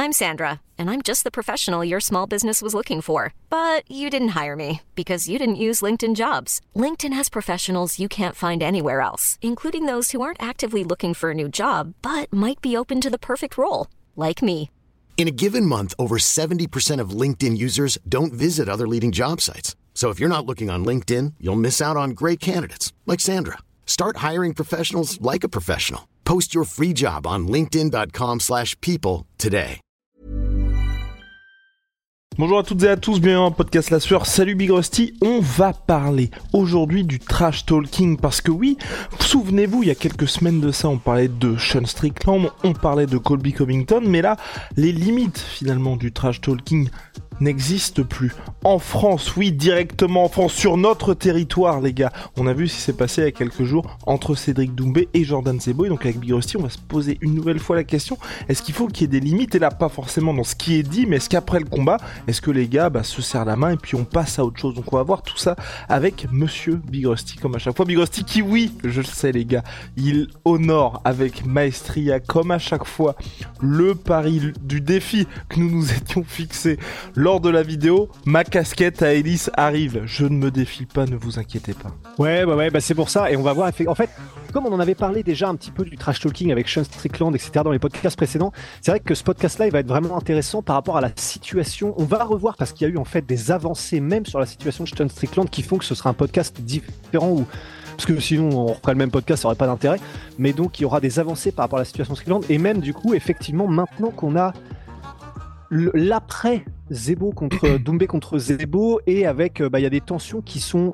I'm Sandra, and I'm just the professional your small business was looking for. But you didn't hire me because you didn't use LinkedIn Jobs. LinkedIn has professionals you can't find anywhere else, including those who aren't actively looking for a new job, but might be open to the perfect role, like me. In a given month, over 70% of LinkedIn users don't visit other leading job sites. So if you're not looking on LinkedIn, you'll miss out on great candidates like Sandra. Start hiring professionals like a professional. Post your free job on linkedin.com/people today. Bonjour à toutes et à tous, bienvenue dans le podcast La Sueur. Salut Big Rusty, on va parler aujourd'hui du trash talking parce que oui, souvenez-vous, il y a quelques semaines de ça, on parlait de Sean Strickland, on parlait de Colby Covington, mais là, les limites finalement du trash talking n'existe plus. En France, oui, directement en France, sur notre territoire, les gars. On a vu ce qui s'est passé il y a quelques jours entre Cédric Doumbé et Jordan Szebo. Et donc avec Big Rusty, on va se poser une nouvelle fois la question, est-ce qu'il faut qu'il y ait des limites? Et là, pas forcément dans ce qui est dit, mais est-ce qu'après le combat, est-ce que les gars se serrent la main et puis on passe à autre chose? Donc on va voir tout ça avec monsieur Big Rusty, comme à chaque fois. Big Rusty qui, oui, je le sais les gars, il honore avec maestria, comme à chaque fois, le pari du défi que nous nous étions fixés lors de la vidéo. Ma casquette à Hélice arrive. Je ne me défile pas, ne vous inquiétez pas. Ouais, c'est pour ça. Et on va voir. En fait, comme on en avait parlé déjà un petit peu du trash talking avec Sean Strickland, etc. dans les podcasts précédents, c'est vrai que ce podcast-là, il va être vraiment intéressant par rapport à la situation. On va revoir parce qu'il y a eu en fait des avancées même sur la situation de Sean Strickland qui font que ce sera un podcast différent ou parce que sinon on reprend le même podcast, ça aurait pas d'intérêt. Mais donc il y aura des avancées par rapport à la situation de Strickland et même du coup, effectivement, maintenant qu'on a l'après Szebo contre Doumbé contre Szebo et avec il y a des tensions qui sont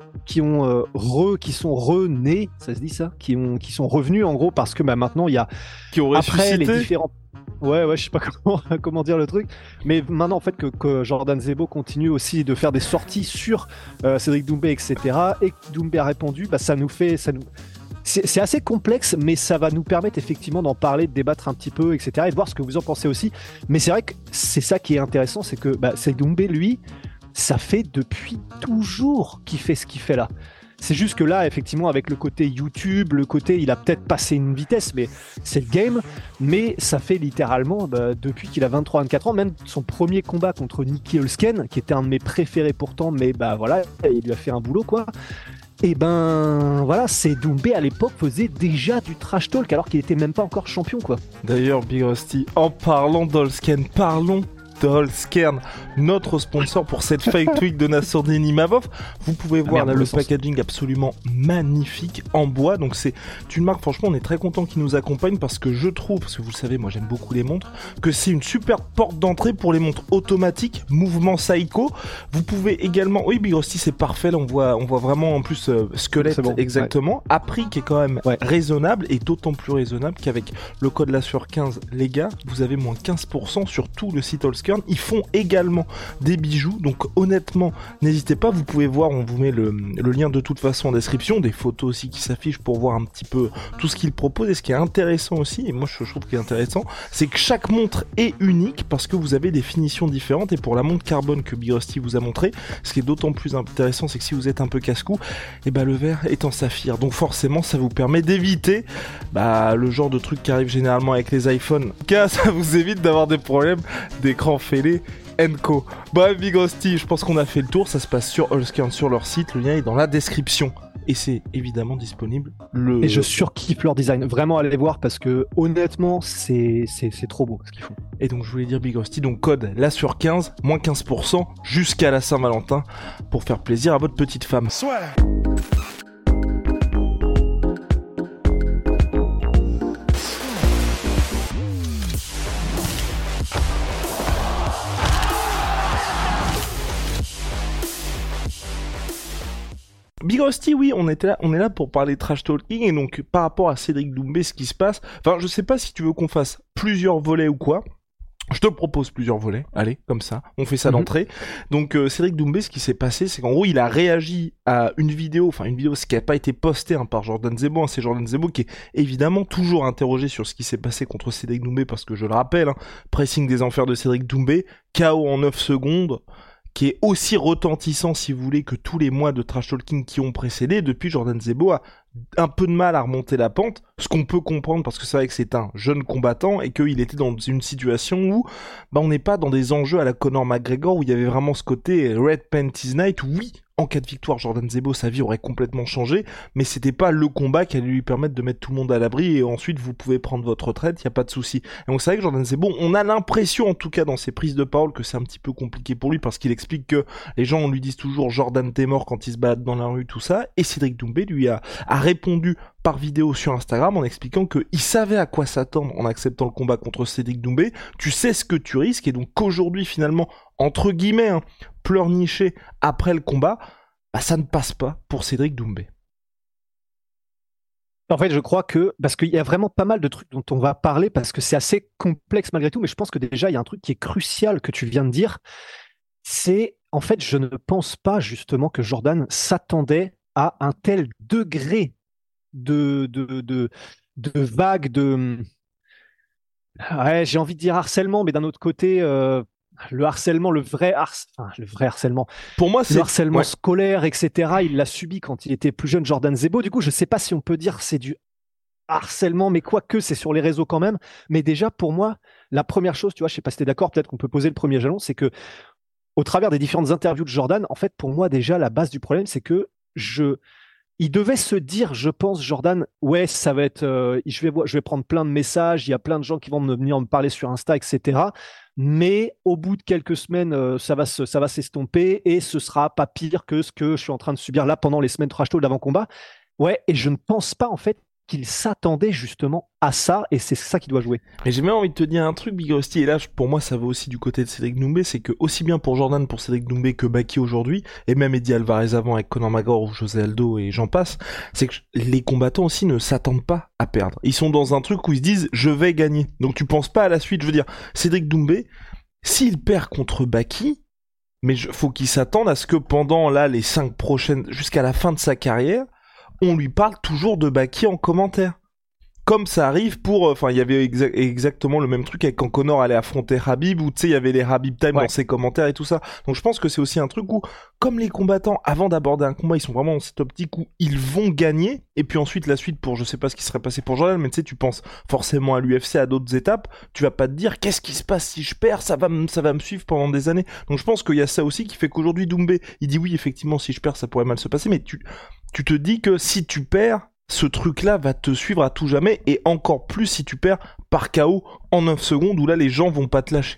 renées, ça se dit ça, qui sont revenues en gros parce que maintenant il y a qui ont après ressuscité. les différents je sais pas comment dire le truc, mais maintenant en fait que Jordan Szebo continue aussi de faire des sorties sur Cédric Doumbé, etc. et que Doumbé a répondu, c'est assez complexe, mais ça va nous permettre effectivement d'en parler, de débattre un petit peu, etc. et de voir ce que vous en pensez aussi. Mais c'est vrai que c'est ça qui est intéressant, c'est que Cédric Doumbé, lui, ça fait depuis toujours qu'il fait ce qu'il fait là. C'est juste que là, effectivement, avec le côté YouTube, il a peut-être passé une vitesse, mais c'est le game. Mais ça fait littéralement, depuis qu'il a 23-24 ans, même son premier combat contre Nicky Holzken, qui était un de mes préférés pourtant, mais il lui a fait un boulot, quoi. Et c'est Doumbé à l'époque faisait déjà du trash talk alors qu'il était même pas encore champion, quoi. D'ailleurs, Big Rusty, en parlant d'Holzken, parlons d'Holzken, notre sponsor pour cette Fight Week de Nassourdine Imavov. Vous pouvez voir le packaging absolument magnifique en bois. Donc c'est une marque, franchement, on est très content qu'ils nous accompagnent parce que je trouve, parce que vous le savez, moi j'aime beaucoup les montres, que c'est une super porte d'entrée pour les montres automatiques, mouvement Seiko. Vous pouvez également, oui, Big Rusty, c'est parfait. Là, on voit vraiment en plus squelette, bon, exactement, ouais. À prix qui est quand même raisonnable et d'autant plus raisonnable qu'avec le code La Sueur 15, les gars, vous avez moins 15% sur tout le site Holzken. Ils font également des bijoux, donc honnêtement, n'hésitez pas, vous pouvez voir, on vous met le lien de toute façon en description, des photos aussi qui s'affichent pour voir un petit peu tout ce qu'ils proposent. Et ce qui est intéressant aussi, et moi je trouve qu'il est intéressant, c'est que chaque montre est unique parce que vous avez des finitions différentes. Et pour la montre carbone que Big Rusty vous a montré, ce qui est d'autant plus intéressant, c'est que si vous êtes un peu casse-cou, le verre est en saphir, donc forcément ça vous permet d'éviter le genre de truc qui arrive généralement avec les iPhones, car ça vous évite d'avoir des problèmes d'écran fêlé &Co. Bref, Big Rusty, je pense qu'on a fait le tour. Ça se passe sur Holzken, sur leur site, le lien est dans la description et c'est évidemment disponible. Et je surkiffe leur design, vraiment allez voir parce que honnêtement c'est trop beau ce qu'ils font. Et donc je voulais dire Big Rusty, donc code La Sueur 15, moins 15% jusqu'à la Saint-Valentin pour faire plaisir à votre petite femme. Soit. Big Rusty, oui, on est là pour parler trash talking, et donc par rapport à Cédric Doumbé, ce qui se passe, je sais pas si tu veux qu'on fasse plusieurs volets ou quoi. Je te propose plusieurs volets, allez, comme ça, on fait ça d'entrée. Donc Cédric Doumbé, ce qui s'est passé, c'est qu'en gros, il a réagi à une vidéo ce qui n'a pas été posté par Jordan Szebo, c'est Jordan Szebo qui est évidemment toujours interrogé sur ce qui s'est passé contre Cédric Doumbé, parce que je le rappelle, pressing des enfers de Cédric Doumbé, KO en 9 secondes, qui est aussi retentissant, si vous voulez, que tous les mois de trash talking qui ont précédé. Depuis, Jordan Zebo a un peu de mal à remonter la pente, ce qu'on peut comprendre parce que c'est vrai que c'est un jeune combattant et qu'il était dans une situation où on n'est pas dans des enjeux à la Conor McGregor où il y avait vraiment ce côté Red Panties Night où oui, en cas de victoire, Jordan Zebo, sa vie aurait complètement changé, mais c'était pas le combat qui allait lui permettre de mettre tout le monde à l'abri et ensuite vous pouvez prendre votre retraite, il y a pas de souci. Et donc c'est vrai que Jordan Zebo, on a l'impression en tout cas dans ses prises de parole que c'est un petit peu compliqué pour lui parce qu'il explique que les gens on lui disent toujours Jordan t'es mort quand il se balade dans la rue, tout ça, et Cédric Doumbé lui a répondu par vidéo sur Instagram en expliquant qu'il savait à quoi s'attendre en acceptant le combat contre Cédric Doumbé, tu sais ce que tu risques, et donc qu'aujourd'hui finalement, entre guillemets, pleurnicher après le combat, ça ne passe pas pour Cédric Doumbé. En fait, je crois que, parce qu'il y a vraiment pas mal de trucs dont on va parler, parce que c'est assez complexe malgré tout, mais je pense que déjà, il y a un truc qui est crucial que tu viens de dire, c'est, en fait, je ne pense pas justement que Jordan s'attendait à un tel degré de vague ouais, j'ai envie de dire harcèlement, mais d'un autre côté, le harcèlement, le vrai harcèlement. Pour moi, c'est le harcèlement scolaire, etc. Il l'a subi quand il était plus jeune, Jordan Zebo. Du coup, je sais pas si on peut dire c'est du harcèlement, mais quoique c'est sur les réseaux quand même. Mais déjà, pour moi, la première chose, tu vois, je sais pas si t'es d'accord, peut-être qu'on peut poser le premier jalon, c'est que au travers des différentes interviews de Jordan, en fait, pour moi, déjà, la base du problème, c'est que il devait se dire, je pense, Jordan, ouais, ça va être, je vais prendre plein de messages, il y a plein de gens qui vont venir me parler sur Insta, etc. Mais au bout de quelques semaines, ça va s'estomper et ce sera pas pire que ce que je suis en train de subir là pendant les semaines trash talk d'avant-combat. Ouais, et je ne pense pas en fait qu'il s'attendait justement à ça, et c'est ça qui doit jouer. Mais j'ai même envie de te dire un truc, Big Rusty, et là pour moi ça va aussi du côté de Cédric Doumbé, c'est que aussi bien pour Jordan, pour Cédric Doumbé que Baki aujourd'hui, et même Eddie Alvarez avant avec Conor McGregor ou José Aldo et j'en passe, c'est que les combattants aussi ne s'attendent pas à perdre. Ils sont dans un truc où ils se disent je vais gagner. Donc tu penses pas à la suite, je veux dire, Cédric Doumbé, s'il perd contre Baki, mais faut qu'il s'attende à ce que pendant là les 5 prochaines, jusqu'à la fin de sa carrière, on lui parle toujours de Baki en commentaire. Comme ça arrive pour... il y avait exactement le même truc avec quand Conor allait affronter Khabib, où tu sais, il y avait les Khabib Time dans ses commentaires et tout ça. Donc je pense que c'est aussi un truc où, comme les combattants, avant d'aborder un combat, ils sont vraiment dans cette optique où ils vont gagner, et puis ensuite la suite pour, je sais pas ce qui serait passé pour Jordan, mais tu sais, tu penses forcément à l'UFC, à d'autres étapes, tu vas pas te dire, qu'est-ce qui se passe si je perds, ça va me suivre pendant des années. Donc je pense qu'il y a ça aussi qui fait qu'aujourd'hui, Doumbé, il dit oui, effectivement, si je perds, ça pourrait mal se passer, mais tu te dis que si tu perds, ce truc-là va te suivre à tout jamais, et encore plus si tu perds par KO en 9 secondes, où là, les gens vont pas te lâcher.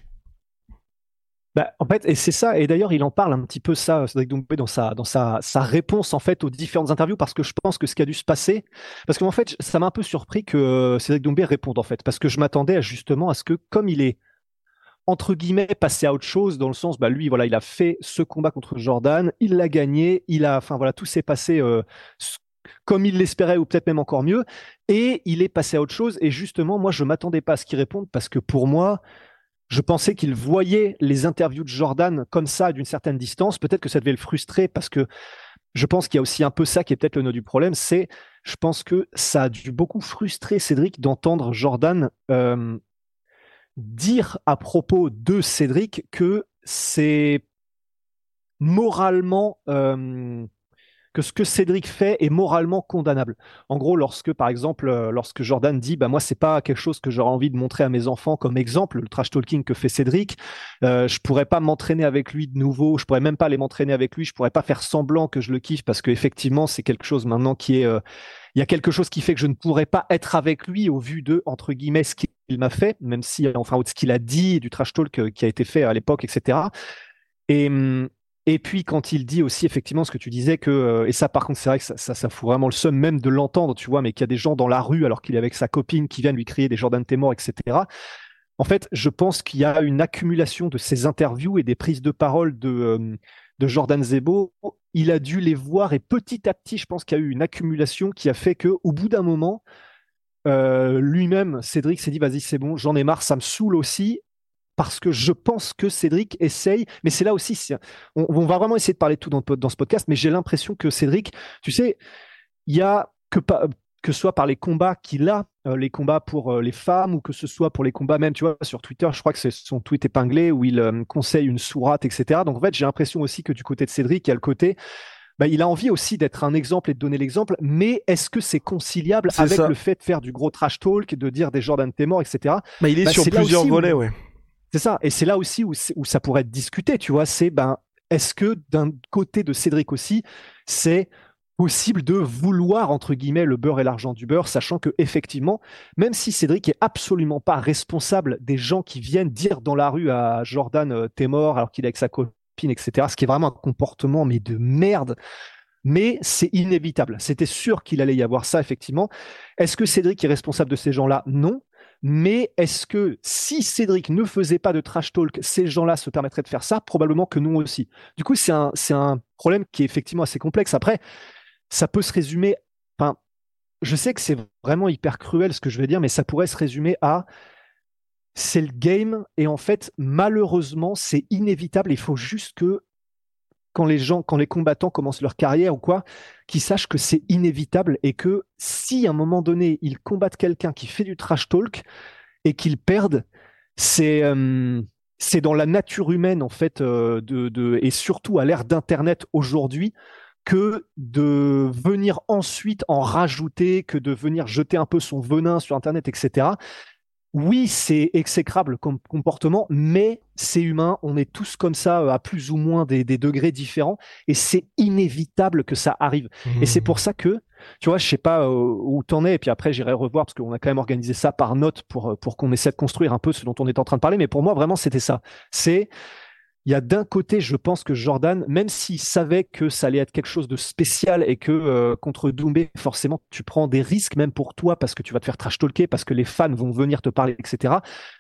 En fait, et c'est ça, et d'ailleurs, il en parle un petit peu ça, Cédric Doumbé, dans sa réponse, en fait, aux différentes interviews, parce que je pense que ce qui a dû se passer, parce qu'en fait, ça m'a un peu surpris que Cédric Doumbé réponde, en fait, parce que je m'attendais justement à ce que, comme il est, entre guillemets, passé à autre chose, dans le sens, lui, voilà, il a fait ce combat contre Jordan, il l'a gagné, tout s'est passé comme il l'espérait, ou peut-être même encore mieux, et il est passé à autre chose, et justement, moi, je m'attendais pas à ce qu'il réponde, parce que pour moi, je pensais qu'il voyait les interviews de Jordan comme ça, d'une certaine distance, peut-être que ça devait le frustrer, parce que je pense qu'il y a aussi un peu ça qui est peut-être le nœud du problème, c'est, je pense que ça a dû beaucoup frustrer Cédric d'entendre Jordan dire à propos de Cédric que c'est moralement... que ce que Cédric fait est moralement condamnable. En gros, par exemple, lorsque Jordan dit moi c'est pas quelque chose que j'aurais envie de montrer à mes enfants comme exemple, le trash talking que fait Cédric, je pourrais pas m'entraîner avec lui de nouveau, je pourrais même pas aller m'entraîner avec lui, je pourrais pas faire semblant que je le kiffe parce que effectivement, c'est quelque chose maintenant qui est il y a quelque chose qui fait que je ne pourrais pas être avec lui au vu de, entre guillemets, ce qu'il m'a fait, même si, enfin, ce qu'il a dit, du trash talk qui a été fait à l'époque, etc. Et puis quand il dit aussi effectivement ce que tu disais que et ça par contre c'est vrai que ça fout vraiment le seum même de l'entendre, tu vois, mais qu'il y a des gens dans la rue alors qu'il est avec sa copine qui viennent lui crier des Jordan t'es mort, etc. En fait, je pense qu'il y a une accumulation de ces interviews et des prises de parole de Jordan Zebo. Il a dû les voir et petit à petit, je pense qu'il y a eu une accumulation qui a fait que au bout d'un moment, lui-même, Cédric s'est dit vas-y c'est bon, j'en ai marre, ça me saoule aussi. Parce que je pense que Cédric essaye, mais c'est là aussi, on va vraiment essayer de parler de tout dans ce podcast, mais j'ai l'impression que Cédric, tu sais, il y a que que ce soit par les combats qu'il a, les combats pour les femmes, ou que ce soit pour les combats même, tu vois, sur Twitter, je crois que c'est son tweet épinglé où il conseille une sourate, etc. Donc en fait, j'ai l'impression aussi que du côté de Cédric, il y a le côté, il a envie aussi d'être un exemple et de donner l'exemple, mais est-ce que c'est conciliable avec le fait de faire du gros trash talk, de dire des Jordan t'es mort, etc. Il est sur plusieurs volets, ouais. C'est ça, et c'est là aussi où ça pourrait être discuté, tu vois, c'est est-ce que d'un côté de Cédric aussi, c'est possible de vouloir, entre guillemets, le beurre et l'argent du beurre, sachant que effectivement, même si Cédric est absolument pas responsable des gens qui viennent dire dans la rue à Jordan t'es mort alors qu'il est avec sa copine, etc., ce qui est vraiment un comportement mais de merde, mais c'est inévitable. C'était sûr qu'il allait y avoir ça, effectivement. Est-ce que Cédric est responsable de ces gens-là? Non. Mais est-ce que si Cédric ne faisait pas de trash talk, ces gens-là se permettraient de faire ça? Probablement que non aussi. Du coup, c'est un problème qui est effectivement assez complexe. Après, ça peut se résumer, enfin, je sais que c'est vraiment hyper cruel ce que je vais dire, mais ça pourrait se résumer à c'est le game, et en fait, malheureusement, c'est inévitable. Il faut juste que quand les combattants commencent leur carrière ou quoi, qu'ils sachent que c'est inévitable, et que si à un moment donné, ils combattent quelqu'un qui fait du trash talk et qu'ils perdent, c'est dans la nature humaine, en fait, et surtout à l'ère d'Internet aujourd'hui, que de venir ensuite en rajouter, que de venir jeter un peu son venin sur Internet, etc. Oui, c'est exécrable comme comportement, mais c'est humain. On est tous comme ça, à plus ou moins des degrés différents, et c'est inévitable que ça arrive. Et c'est pour ça que, tu vois, je sais pas où t'en es, et puis après j'irai revoir, parce qu'on a quand même organisé ça par note pour qu'on essaie de construire un peu ce dont on est en train de parler. Mais pour moi, vraiment, c'était ça. Il y a d'un côté, je pense que Jordan, même s'il savait que ça allait être quelque chose de spécial, et que contre Doumbé, forcément, tu prends des risques même pour toi, parce que tu vas te faire trash-talker, parce que les fans vont venir te parler, etc.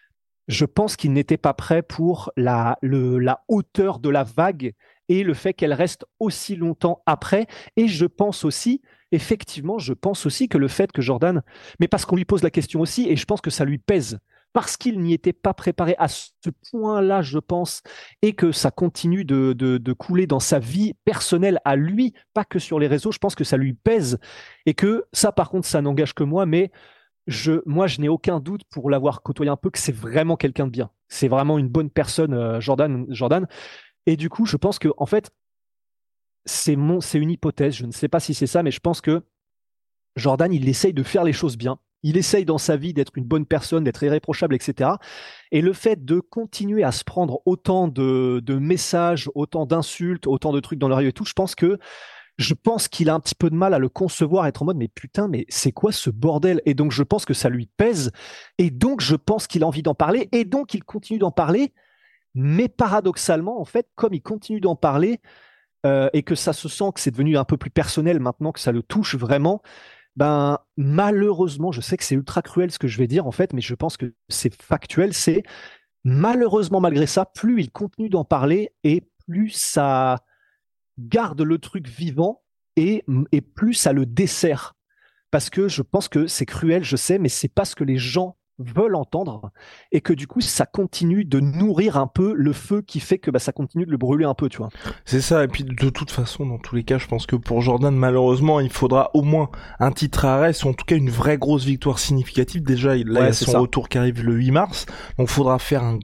Je pense qu'il n'était pas prêt pour la hauteur de la vague et le fait qu'elle reste aussi longtemps après. Et je pense aussi, effectivement, que le fait que Jordan, mais parce qu'on lui pose la question aussi, et je pense que ça lui pèse, parce qu'il n'y était pas préparé à ce point-là, je pense, et que ça continue de couler dans sa vie personnelle à lui, pas que sur les réseaux. Je pense que ça lui pèse, et que ça, par contre, ça n'engage que moi, mais je n'ai aucun doute, pour l'avoir côtoyé un peu, que c'est vraiment quelqu'un de bien. C'est vraiment une bonne personne, Jordan. Et du coup, je pense que, en fait, c'est une hypothèse. Je ne sais pas si c'est ça, mais je pense que Jordan, il essaye de faire les choses bien. Il essaye dans sa vie d'être une bonne personne, d'être irréprochable, etc. Et le fait de continuer à se prendre autant de messages, autant d'insultes, autant de trucs dans l'oreille et tout, je pense qu'il a un petit peu de mal à le concevoir, être en mode, mais putain, mais c'est quoi ce bordel? Et donc, je pense que ça lui pèse. Et donc, je pense qu'il a envie d'en parler. Et donc, il continue d'en parler. Mais paradoxalement, en fait, comme il continue d'en parler, et que ça se sent que c'est devenu un peu plus personnel maintenant, que ça le touche vraiment, malheureusement, je sais que c'est ultra cruel ce que je vais dire, en fait, mais je pense que c'est factuel, c'est malheureusement, malgré ça, plus il continue d'en parler, et plus ça garde le truc vivant, et plus ça le dessert. Parce que je pense que c'est cruel, je sais, mais c'est pas ce que les gens veulent entendre, et que du coup ça continue de nourrir un peu le feu qui fait que ça continue de le brûler un peu, tu vois. C'est ça, et puis de toute façon, dans tous les cas, je pense que pour Jordan, malheureusement, il faudra au moins un titre à Arès, ou en tout cas une vraie grosse victoire significative. Déjà, il y a son retour qui arrive le 8 mars, donc faudra faire un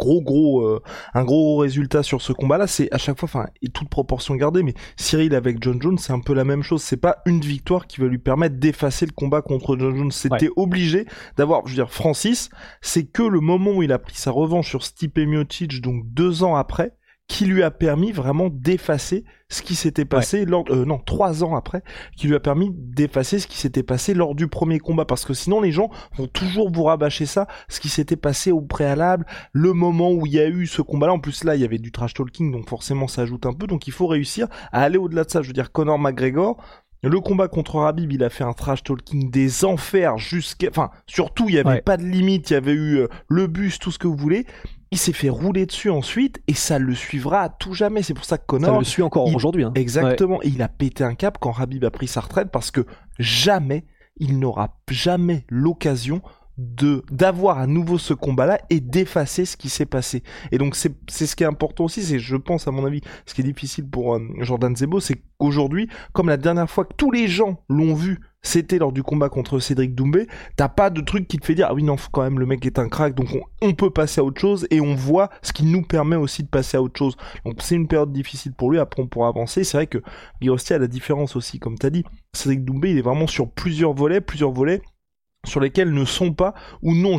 gros résultat sur ce combat-là. C'est à chaque fois, enfin, et toute proportion gardée, mais Cyril avec John Jones, c'est un peu la même chose. C'est pas une victoire qui va lui permettre d'effacer le combat contre John Jones. C'était obligé d'avoir, je veux dire, Francis, c'est que le moment où il a pris sa revanche sur Stipe Miocic, donc 2 ans après, qui lui a permis vraiment d'effacer ce qui s'était passé 3 ans après, qui lui a permis d'effacer ce qui s'était passé lors du premier combat, parce que sinon les gens vont toujours vous rabâcher ça, ce qui s'était passé au préalable, le moment où il y a eu ce combat-là. En plus là, il y avait du trash talking, donc forcément ça ajoute un peu, donc il faut réussir à aller au-delà de ça. Je veux dire, Conor McGregor, le combat contre Khabib, il a fait un trash talking des enfers surtout, il y avait pas de limite, il y avait eu le bus, tout ce que vous voulez. Il s'est fait rouler dessus ensuite, et ça le suivra à tout jamais. C'est pour ça que Conor... Ça le suit encore aujourd'hui. Hein. Exactement. Ouais. Et il a pété un cap quand Khabib a pris sa retraite, parce que il n'aura jamais l'occasion d'avoir à nouveau ce combat-là et d'effacer ce qui s'est passé. Et donc c'est ce qui est important aussi, c'est, je pense, à mon avis, ce qui est difficile pour Jordan Zebo, c'est qu'aujourd'hui, comme la dernière fois que tous les gens l'ont vu c'était lors du combat contre Cédric Doumbé. T'as pas de truc qui te fait dire ah oui non quand même le mec est un crack, donc on peut passer à autre chose, et on voit ce qui nous permet aussi de passer à autre chose. Donc c'est une période difficile pour lui, après on pourra avancer. C'est vrai que Guy Rostier a la différence aussi, comme t'as dit. Cédric Doumbé il est vraiment sur plusieurs volets sur lesquels ne sont pas ou non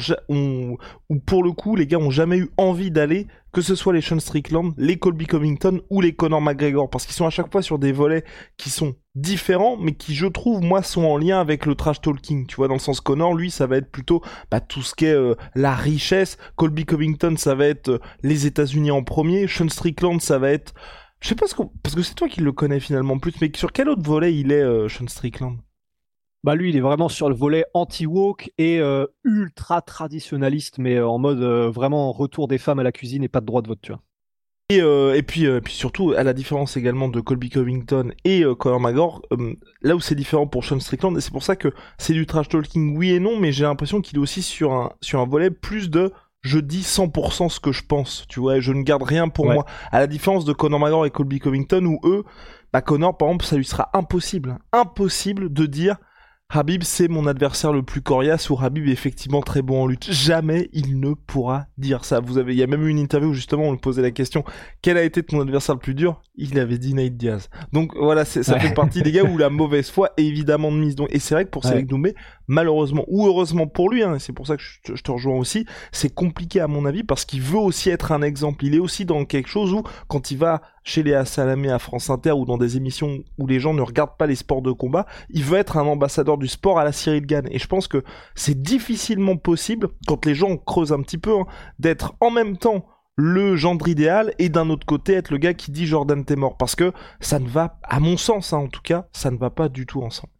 ou pour le coup les gars ont jamais eu envie d'aller, que ce soit les Sean Strickland, les Colby Covington ou les Conor McGregor, parce qu'ils sont à chaque fois sur des volets qui sont différents mais qui je trouve moi sont en lien avec le trash talking, tu vois, dans le sens Conor lui ça va être plutôt tout ce qui est la richesse, Colby Covington ça va être les États-Unis en premier, Sean Strickland ça va être je sais pas parce que c'est toi qui le connais finalement plus, mais sur quel autre volet il est Sean Strickland? Bah lui, il est vraiment sur le volet anti-woke et ultra traditionnaliste, mais en mode vraiment retour des femmes à la cuisine et pas de droit de vote, tu vois. Et puis surtout, à la différence également de Colby Covington et Conor McGregor, là où c'est différent pour Sean Strickland, et c'est pour ça que c'est du trash talking, oui et non, mais j'ai l'impression qu'il est aussi sur un volet plus de je dis 100% ce que je pense, tu vois, et je ne garde rien pour moi. À la différence de Conor McGregor et Colby Covington, où eux, Conor, par exemple, ça lui sera impossible de dire Khabib c'est mon adversaire le plus coriace ou Khabib est effectivement très bon en lutte. Jamais il ne pourra dire ça. Il y a même eu une interview où justement on lui posait la question quel a été ton adversaire le plus dur? Il avait dit Nate Diaz. Donc voilà, ça fait partie des gars où la mauvaise foi est évidemment de mise. Donc, et c'est vrai que pour Cédric Doumbé, malheureusement ou heureusement pour lui, hein, c'est pour ça que je te rejoins aussi, c'est compliqué à mon avis parce qu'il veut aussi être un exemple. Il est aussi dans quelque chose où quand il va chez Léa Salamé à France Inter ou dans des émissions où les gens ne regardent pas les sports de combat, il veut être un ambassadeur du sport à la Cyril Gane. Et je pense que c'est difficilement possible, quand les gens creusent un petit peu, hein, d'être en même temps le gendre idéal et d'un autre côté être le gars qui dit Jordan t'es mort. Parce que ça ne va, à mon sens hein, en tout cas, ça ne va pas du tout ensemble.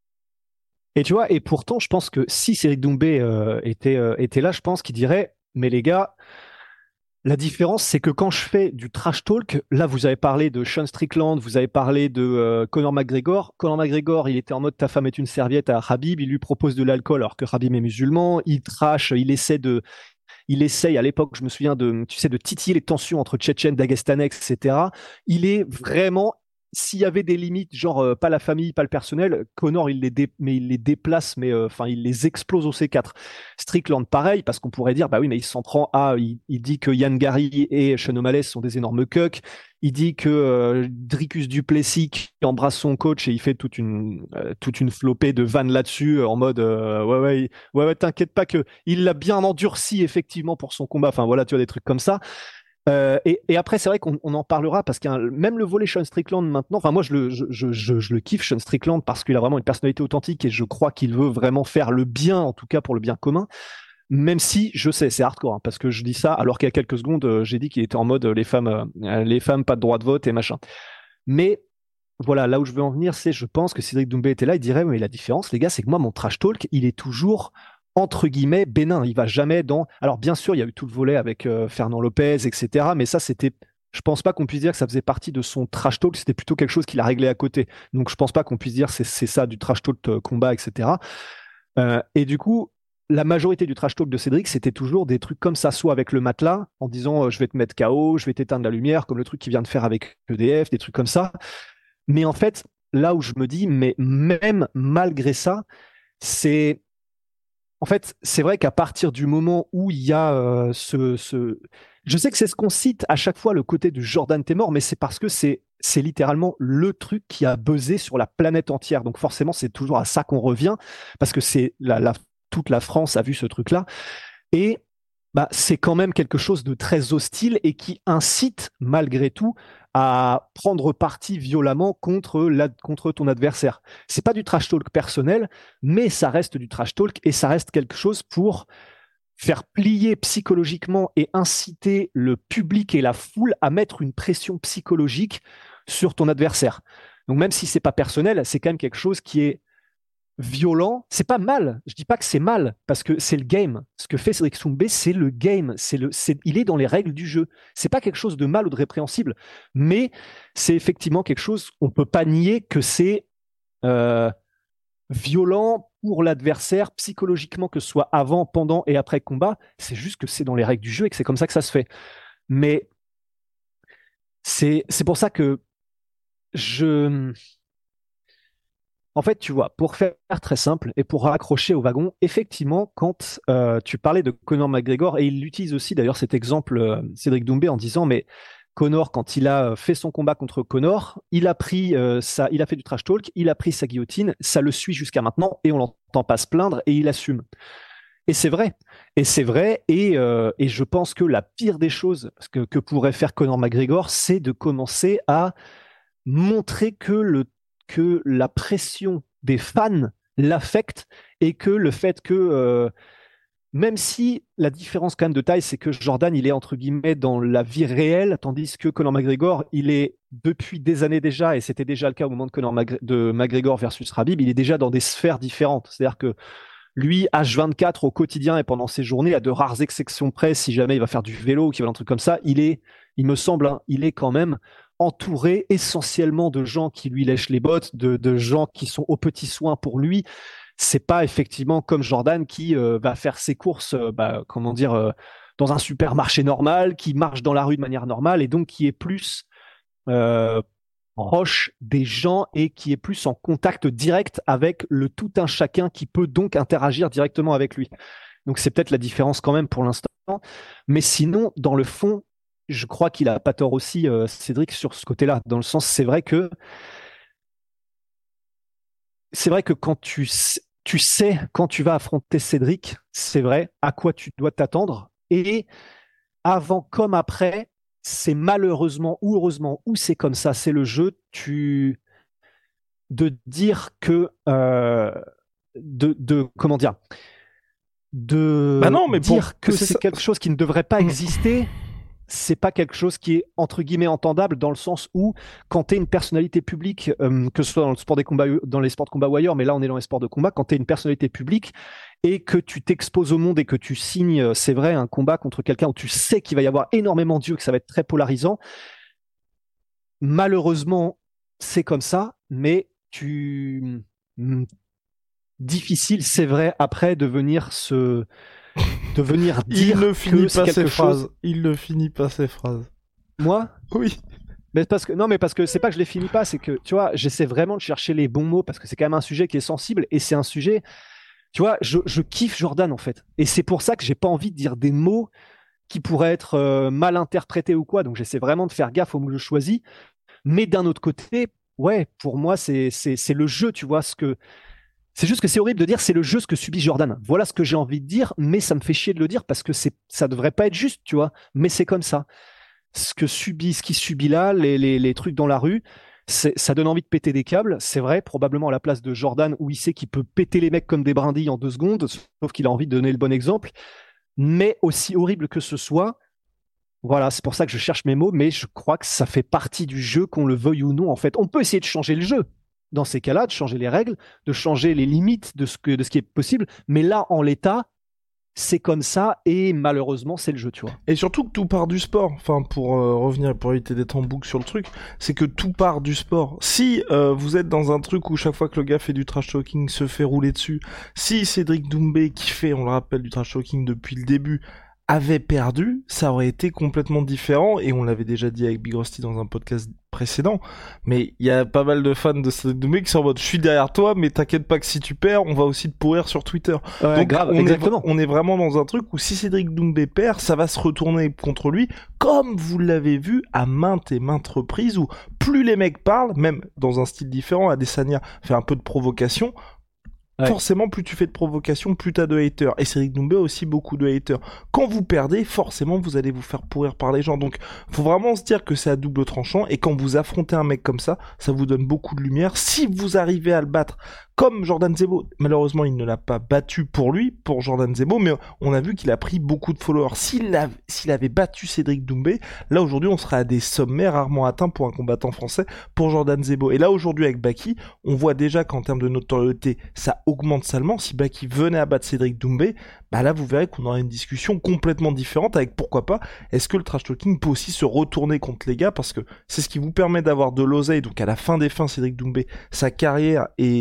Et tu vois, et pourtant je pense que si Cédric Doumbé était là, je pense qu'il dirait mais les gars, la différence, c'est que quand je fais du trash talk, là, vous avez parlé de Sean Strickland, vous avez parlé de Conor McGregor. Conor McGregor, il était en mode ta femme est une serviette à Khabib, il lui propose de l'alcool alors que Khabib est musulman, il trash, il essaye à l'époque, je me souviens de titiller les tensions entre Tchétchènes, Dagestanais, etc. Il est vraiment, s'il y avait des limites, genre pas la famille, pas le personnel, Conor il les déplace, mais enfin il les explose au C4. Strickland pareil, parce qu'on pourrait dire bah oui mais il s'en prend à, il dit que Yann Gary et Sean O'Malley sont des énormes cucks. Il dit que Dricus du Plessis qui embrasse son coach et il fait toute une flopée de vannes là-dessus en mode ouais t'inquiète pas que il l'a bien endurci effectivement pour son combat. Enfin voilà tu vois des trucs comme ça. Et après, c'est vrai qu'on en parlera parce qu'il y a même le volet Sean Strickland maintenant. Enfin, moi, je le kiffe, Sean Strickland, parce qu'il a vraiment une personnalité authentique et je crois qu'il veut vraiment faire le bien, en tout cas pour le bien commun. Même si, je sais, c'est hardcore, hein, parce que je dis ça alors qu'il y a quelques secondes, j'ai dit qu'il était en mode les femmes, pas de droit de vote et machin. Mais voilà, là où je veux en venir, c'est je pense que Cédric Doumbé était là, il dirait, mais la différence, les gars, c'est que moi, mon trash talk, il est toujours entre guillemets bénin. Il va jamais dans. Alors bien sûr, il y a eu tout le volet avec Fernand Lopez, etc. Mais ça, c'était. Je pense pas qu'on puisse dire que ça faisait partie de son trash talk. C'était plutôt quelque chose qu'il a réglé à côté. Donc je pense pas qu'on puisse dire c'est ça du trash talk combat, etc. Et du coup, la majorité du trash talk de Cédric, c'était toujours des trucs comme ça, soit avec le matelas, en disant je vais te mettre KO, je vais t'éteindre la lumière, comme le truc qu'il vient de faire avec EDF, des trucs comme ça. Mais en fait, là où je me dis, mais même malgré ça, c'est en fait, c'est vrai qu'à partir du moment où il y a je sais que c'est ce qu'on cite à chaque fois, le côté de Jordan t'es mort, mais c'est parce que c'est littéralement le truc qui a buzzé sur la planète entière. Donc forcément, c'est toujours à ça qu'on revient, parce que c'est toute la France a vu ce truc-là. Et bah, c'est quand même quelque chose de très hostile et qui incite, malgré tout, à prendre parti violemment contre ton adversaire. C'est pas du trash talk personnel, mais ça reste du trash talk et ça reste quelque chose pour faire plier psychologiquement et inciter le public et la foule à mettre une pression psychologique sur ton adversaire. Donc même si c'est pas personnel, c'est quand même quelque chose qui est violent. C'est pas mal. Je dis pas que c'est mal parce que c'est le game. Ce que fait Cédric Doumbé, c'est le game. Il est dans les règles du jeu. C'est pas quelque chose de mal ou de répréhensible, mais c'est effectivement quelque chose. On peut pas nier que c'est violent pour l'adversaire psychologiquement, que ce soit avant, pendant et après combat. C'est juste que c'est dans les règles du jeu et que c'est comme ça que ça se fait. Mais c'est pour ça que je En fait, tu vois, pour faire très simple et pour raccrocher au wagon, effectivement, quand tu parlais de Conor McGregor, et il utilise aussi d'ailleurs cet exemple, Cédric Doumbé, en disant, mais Conor, quand il a fait son combat contre Conor, il a fait du trash talk, il a pris sa guillotine, ça le suit jusqu'à maintenant, et on l'entend pas se plaindre, et il assume. Et c'est vrai. Et je pense que la pire des choses que pourrait faire Conor McGregor, c'est de commencer à montrer que la pression des fans l'affecte et que le fait que, même si la différence quand même de taille, c'est que Jordan, il est entre guillemets dans la vie réelle, tandis que Conor McGregor, il est depuis des années déjà, et c'était déjà le cas au moment de McGregor versus Khabib, il est déjà dans des sphères différentes. C'est-à-dire que lui, H24 au quotidien et pendant ses journées, à de rares exceptions près, si jamais il va faire du vélo ou qu'il va un truc comme ça, il me semble, hein, il est quand même entouré essentiellement de gens qui lui lèchent les bottes, de gens qui sont aux petits soins pour lui. C'est pas effectivement comme Jordan qui va faire ses courses, dans un supermarché normal, qui marche dans la rue de manière normale et donc qui est plus proche des gens et qui est plus en contact direct avec le tout un chacun qui peut donc interagir directement avec lui. Donc c'est peut-être la différence quand même pour l'instant. Mais sinon, dans le fond, je crois qu'il a pas tort aussi, Cédric, sur ce côté-là. Dans le sens, c'est vrai que quand tu sais quand tu vas affronter Cédric, c'est vrai à quoi tu dois t'attendre. Et avant comme après, c'est malheureusement ou heureusement, ou c'est comme ça, c'est le jeu, de dire que comment dire, Bah non, mais dire que c'est quelque chose qui ne devrait pas exister. C'est pas quelque chose qui est entre guillemets entendable, dans le sens où quand tu es une personnalité publique, que ce soit dans le sport des combats, dans les sports de combat ou ailleurs, mais là on est dans les sports de combat, quand tu es une personnalité publique et que tu t'exposes au monde et que tu signes, c'est vrai, un combat contre quelqu'un où tu sais qu'il va y avoir énormément d'yeux, que ça va être très polarisant, malheureusement c'est comme ça, mais difficile, c'est vrai, après de venir dire il ne finit que pas quelque ses phrases. chose. Il ne finit pas ses phrases. Moi? Oui. Mais parce que c'est pas que je les finis pas, c'est que, tu vois, j'essaie vraiment de chercher les bons mots parce que c'est quand même un sujet qui est sensible et c'est un sujet, tu vois, je kiffe Jordan en fait. Et c'est pour ça que j'ai pas envie de dire des mots qui pourraient être mal interprétés ou quoi. Donc j'essaie vraiment de faire gaffe aux mots que je choisis. Mais d'un autre côté, ouais, pour moi, c'est le jeu, tu vois, c'est juste que c'est horrible de dire c'est le jeu ce que subit Jordan. Voilà ce que j'ai envie de dire, mais ça me fait chier de le dire parce que ça devrait pas être juste, tu vois. Mais c'est comme ça. Ce qu'il subit là, les trucs dans la rue, ça donne envie de péter des câbles. C'est vrai, probablement à la place de Jordan où il sait qu'il peut péter les mecs comme des brindilles en 2 secondes, sauf qu'il a envie de donner le bon exemple. Mais aussi horrible que ce soit, voilà, c'est pour ça que je cherche mes mots, mais je crois que ça fait partie du jeu, qu'on le veuille ou non. En fait, on peut essayer de changer le jeu dans ces cas-là, de changer les règles, de changer les limites de ce qui est possible. Mais là, en l'état, c'est comme ça et malheureusement, c'est le jeu, tu vois. Et surtout que tout part du sport. Enfin, pour revenir, pour éviter d'être en boucle sur le truc, c'est que tout part du sport. Si vous êtes dans un truc où chaque fois que le gars fait du trash talking se fait rouler dessus, si Cédric Doumbé, qui fait, on le rappelle, du trash talking depuis le début, avait perdu, ça aurait été complètement différent, et on l'avait déjà dit avec Big Rusty dans un podcast précédent, mais il y a pas mal de fans de Cédric Doumbé qui sont en mode « je suis derrière toi, mais t'inquiète pas que si tu perds, on va aussi te pourrir sur Twitter ». Donc grave, on est vraiment dans un truc où si Cédric Doumbé perd, ça va se retourner contre lui, comme vous l'avez vu à maintes et maintes reprises, où plus les mecs parlent, même dans un style différent, Adesanya fait un peu de provocation, ouais. Forcément, plus tu fais de provocation, plus t'as de haters. Et Cédric Doumbé a aussi beaucoup de haters. Quand vous perdez, forcément, vous allez vous faire pourrir par les gens. Donc, faut vraiment se dire que c'est à double tranchant. Et quand vous affrontez un mec comme ça vous donne beaucoup de lumière. Si vous arrivez à le battre, comme Jordan Zebo, malheureusement, il ne l'a pas battu pour Jordan Zebo, mais on a vu qu'il a pris beaucoup de followers. S'il avait battu Cédric Doumbé, là, aujourd'hui, on serait à des sommets rarement atteints pour un combattant français, pour Jordan Zebo. Et là, aujourd'hui, avec Baki, on voit déjà qu'en termes de notoriété, ça augmente salement. Si Baki venait à battre Cédric Doumbé, bah là, vous verrez qu'on aura une discussion complètement différente avec, pourquoi pas, est-ce que le trash talking peut aussi se retourner contre les gars, parce que c'est ce qui vous permet d'avoir de l'oseille. Donc, à la fin des fins, Cédric Doumbé, sa carrière et ce qu'il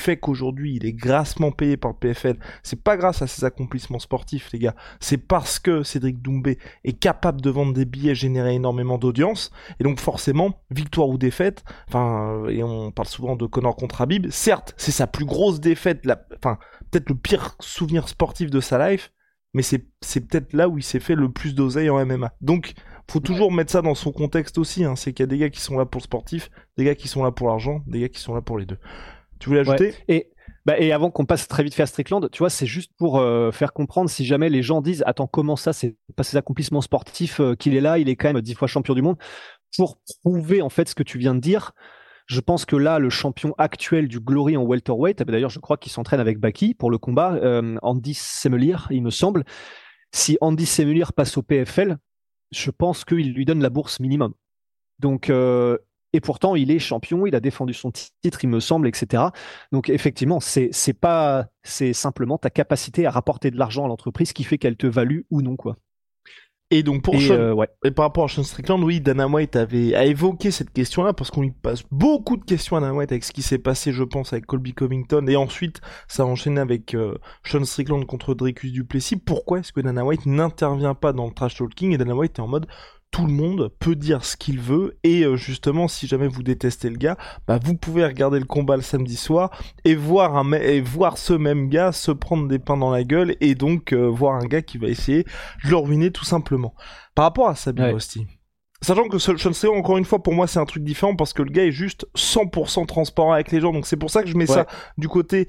fait qu'aujourd'hui il est grassement payé par le PFL, c'est pas grâce à ses accomplissements sportifs les gars, c'est parce que Cédric Doumbé est capable de vendre des billets, générer énormément d'audience, et donc forcément, victoire ou défaite, et on parle souvent de Conor contre Khabib, certes c'est sa plus grosse défaite, peut-être le pire souvenir sportif de sa life, mais c'est peut-être là où il s'est fait le plus d'oseille en MMA. Donc, faut toujours mettre ça dans son contexte aussi, hein. C'est qu'il y a des gars qui sont là pour le sportif, des gars qui sont là pour l'argent, des gars qui sont là pour les deux. Tu voulais ajouter ? Et avant qu'on passe très vite fait à Strickland, tu vois, c'est juste pour faire comprendre si jamais les gens disent « Attends, comment ça, c'est pas ses accomplissements sportifs qu'il est là, il est quand même 10 fois champion du monde ?» Pour prouver en fait ce que tu viens de dire, je pense que là, le champion actuel du Glory en welterweight, d'ailleurs, je crois qu'il s'entraîne avec Baki pour le combat, Andy Semelier, il me semble. Si Andy Semelier passe au PFL, je pense qu'il lui donne la bourse minimum. Donc, et pourtant, il est champion, il a défendu son titre, il me semble, etc. Donc, effectivement, c'est simplement ta capacité à rapporter de l'argent à l'entreprise qui fait qu'elle te value ou non, quoi. Et donc pour et par rapport à Sean Strickland, oui, Dana White a évoqué cette question-là parce qu'on lui passe beaucoup de questions à Dana White avec ce qui s'est passé, je pense, avec Colby Covington, et ensuite ça a enchaîné avec Sean Strickland contre Dricus du Plessis. Pourquoi est-ce que Dana White n'intervient pas dans le trash talking? Et Dana White est en mode tout le monde peut dire ce qu'il veut, et justement, si jamais vous détestez le gars, vous pouvez regarder le combat le samedi soir et voir ce même gars se prendre des pains dans la gueule, et donc voir un gars qui va essayer de le ruiner tout simplement. Par rapport à Sabine Rosti, sachant que Sean Strickland, encore une fois, pour moi, c'est un truc différent parce que le gars est juste 100% transparent avec les gens, donc c'est pour ça que je mets ça du côté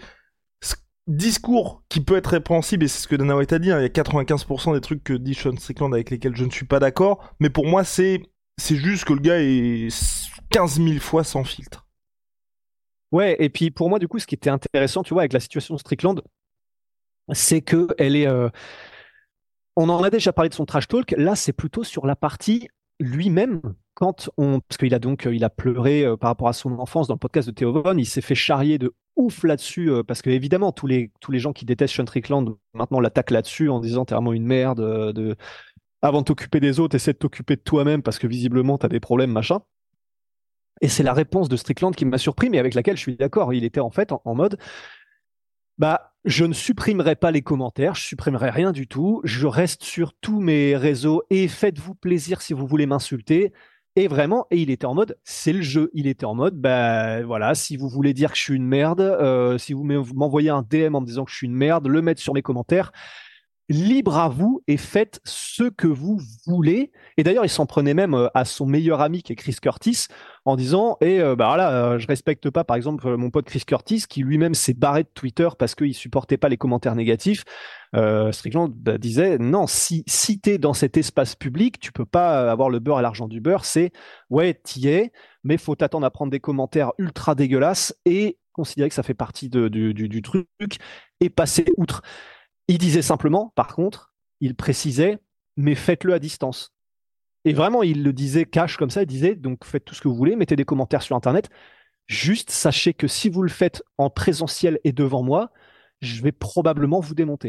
discours qui peut être répréhensible, et c'est ce que Dana White a dit, hein, il y a 95% des trucs que dit Sean Strickland avec lesquels je ne suis pas d'accord, mais pour moi c'est juste que le gars est 15 000 fois sans filtre. Ouais, et puis pour moi du coup ce qui était intéressant, tu vois, avec la situation Strickland, c'est que elle est on en a déjà parlé de son trash talk, là c'est plutôt sur la partie lui-même, parce qu'il a pleuré par rapport à son enfance dans le podcast de Theo Von, il s'est fait charrier de ouf là-dessus, parce que évidemment tous les gens qui détestent Sean Strickland maintenant l'attaquent là-dessus en disant t'es vraiment une merde, avant de t'occuper des autres, essaie de t'occuper de toi-même parce que visiblement t'as des problèmes, machin. Et c'est la réponse de Strickland qui m'a surpris, mais avec laquelle je suis d'accord. Il était en fait en mode je ne supprimerai pas les commentaires, je supprimerai rien du tout, je reste sur tous mes réseaux et faites-vous plaisir si vous voulez m'insulter. Et vraiment, et il était en mode, c'est le jeu. Il était en mode, voilà, si vous voulez dire que je suis une merde, si vous m'envoyez un DM en me disant que je suis une merde, le mettre sur mes commentaires, libre à vous et faites ce que vous voulez. Et d'ailleurs, il s'en prenait même à son meilleur ami qui est Chris Curtis en disant je respecte pas par exemple mon pote Chris Curtis qui lui-même s'est barré de Twitter parce qu'il supportait pas les commentaires négatifs. Strickland disait non, si t'es dans cet espace public, tu peux pas avoir le beurre et l'argent du beurre. C'est t'y es, mais faut t'attendre à prendre des commentaires ultra dégueulasses et considérer que ça fait partie du truc et passer outre. Il disait simplement, par contre, il précisait, mais faites-le à distance. Et vraiment, il le disait cash comme ça, il disait, donc faites tout ce que vous voulez, mettez des commentaires sur Internet, juste sachez que si vous le faites en présentiel et devant moi, je vais probablement vous démonter.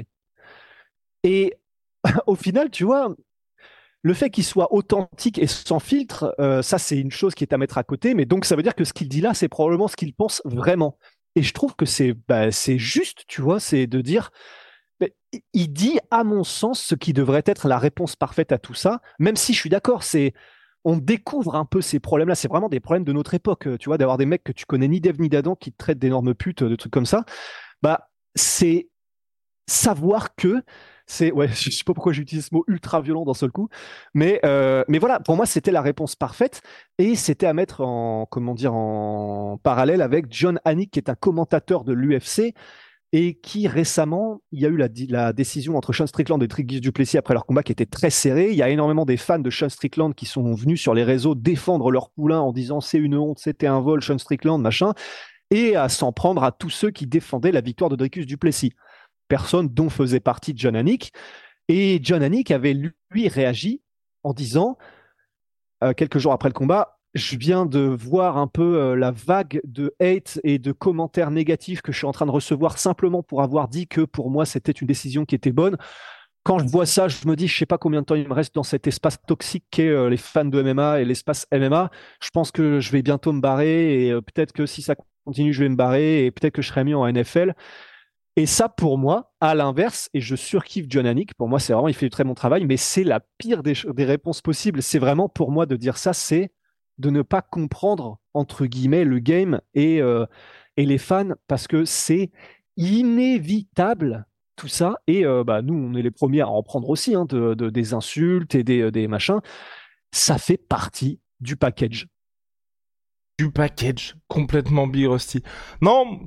Et au final, tu vois, le fait qu'il soit authentique et sans filtre, ça c'est une chose qui est à mettre à côté, mais donc ça veut dire que ce qu'il dit là, c'est probablement ce qu'il pense vraiment. Et je trouve que c'est juste, tu vois, c'est de dire... il dit, à mon sens, ce qui devrait être la réponse parfaite à tout ça, même si je suis d'accord, on découvre un peu ces problèmes-là, c'est vraiment des problèmes de notre époque, tu vois, d'avoir des mecs que tu connais ni d'Ève ni d'Adam qui te traitent d'énormes putes, de trucs comme ça, c'est savoir que je sais pas pourquoi j'utilise ce mot ultra violent d'un seul coup, mais voilà, pour moi c'était la réponse parfaite, et c'était à mettre en parallèle avec John Anik, qui est un commentateur de l'UFC, et qui récemment, il y a eu la décision entre Sean Strickland et Dricus du Plessis après leur combat qui était très serré. Il y a énormément des fans de Sean Strickland qui sont venus sur les réseaux défendre leur poulain en disant c'est une honte, c'était un vol, Sean Strickland, machin, et à s'en prendre à tous ceux qui défendaient la victoire de Dricus du Plessis. Personne dont faisait partie John Anik. Et John Anik avait lui réagi en disant, quelques jours après le combat, je viens de voir un peu la vague de hate et de commentaires négatifs que je suis en train de recevoir simplement pour avoir dit que pour moi c'était une décision qui était bonne. Quand je vois ça, je me dis, je sais pas combien de temps il me reste dans cet espace toxique qu'est les fans de MMA et l'espace MMA. Je pense que je vais bientôt me barrer, et peut-être que si ça continue, je vais me barrer et peut-être que je serai mieux en NFL. Et ça, pour moi, à l'inverse, et je surkiffe John Anik, pour moi, c'est vraiment, il fait du très bon travail, mais c'est la pire des réponses possibles. C'est vraiment, pour moi, de dire ça, c'est de ne pas comprendre, entre guillemets, le game et les fans, parce que c'est inévitable, tout ça. Et nous, on est les premiers à en prendre aussi, hein, des insultes et des machins. Ça fait partie du package. Du package, complètement Big Rusty. Non,